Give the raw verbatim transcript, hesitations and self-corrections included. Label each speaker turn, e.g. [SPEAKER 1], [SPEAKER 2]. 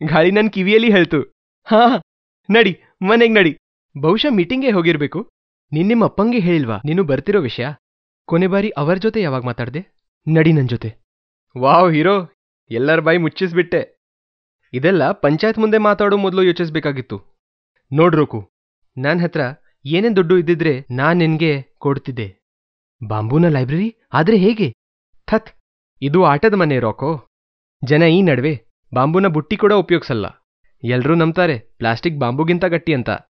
[SPEAKER 1] ಗಾಳಿ ನನ್ನ ಕಿವಿಯಲ್ಲಿ ಹೇಳ್ತು. ಹಾ ನಡಿ ಮನೆಗೆ ನಡಿ. ಬಹುಶಃ ಮೀಟಿಂಗ್ಗೆ ಹೋಗಿರ್ಬೇಕು. ನೀನ್ ನಿಮ್ಮ ಅಪ್ಪಂಗೆ ಹೇಳಿಲ್ವಾ ನೀನು ಬರ್ತಿರೋ ವಿಷಯ? ಕೊನೆ ಬಾರಿ ಅವರ ಜೊತೆ ಯಾವಾಗ ಮಾತಾಡ್ದೆ? ನಡಿ ನನ್ ಜೊತೆ. ವಾವ್ ಹೀರೋ, ಎಲ್ಲರ ಬಾಯಿ ಮುಚ್ಚಿಸ್ಬಿಟ್ಟೆ. ಇದೆಲ್ಲ ಪಂಚಾಯತ್ ಮುಂದೆ ಮಾತಾಡೋ ಮೊದಲು ಯೋಚಿಸ್ಬೇಕಾಗಿತ್ತು. ನೋಡ್ರೋಕು, ನನ್ನ ಹತ್ರ ಏನೇನ್ ದುಡ್ಡು ಇದ್ದಿದ್ರೆ ನಾನ್ ನಿನ್ಗೆ ಕೊಡ್ತಿದ್ದೆ. ಬಾಂಬೂನ ಲೈಬ್ರರಿ ಆದ್ರೆ ಹೇಗೆ? ಥತ್, ಇದು ಆಟದ ಮನೆ ರಾಕೋ. ಜನ ಈ ನಡುವೆ ಬಾಂಬೂನ ಬುಟ್ಟಿ ಕೂಡ ಉಪಯೋಗಿಸಲ್ಲ. ಎಲ್ರೂ ನಂಬ್ತಾರೆ ಪ್ಲಾಸ್ಟಿಕ್ ಬಾಂಬುಗಿಂತ ಗಟ್ಟಿ ಅಂತ.